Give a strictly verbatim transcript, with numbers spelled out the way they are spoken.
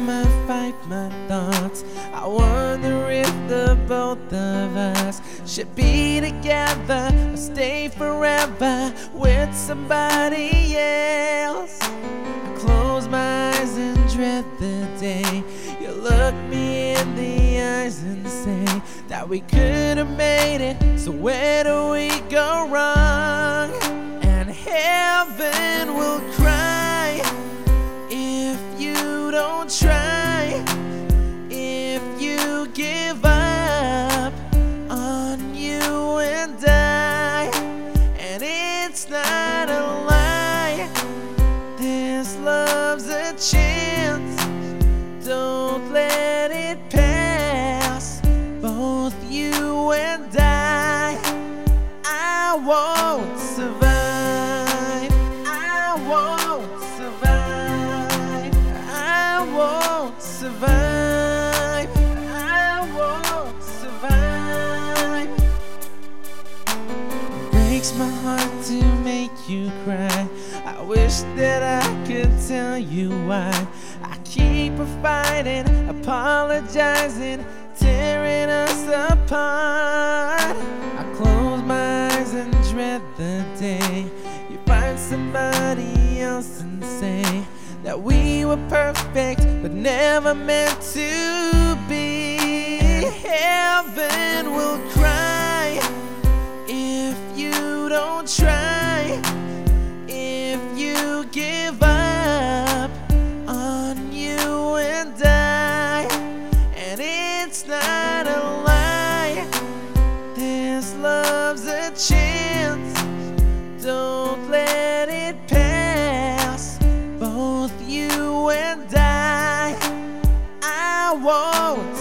time I fight my thoughts, I wonder if the both of us should be together or stay forever with somebody else. I close my eyes and dread the day you look me in the eyes and say that we could have made it. So where do we go wrong? And heaven will cry if you don't try, if you give up on you and I. And it's not a lie, this love's a chance. Don't let it pass, both you and I. I won't survive, I won't survive, I won't survive, I won't survive. It breaks my heart to make you cry. I wish that I could tell you why I keep fighting, apologizing, tearing us apart. I close my eyes and dread the day you find somebody else and say that we were perfect but never meant to be. Heaven will cry if you don't try, if you give up on you and I. And it's not a lie, this love's a chance. Don't let it pass, both you and I. I won't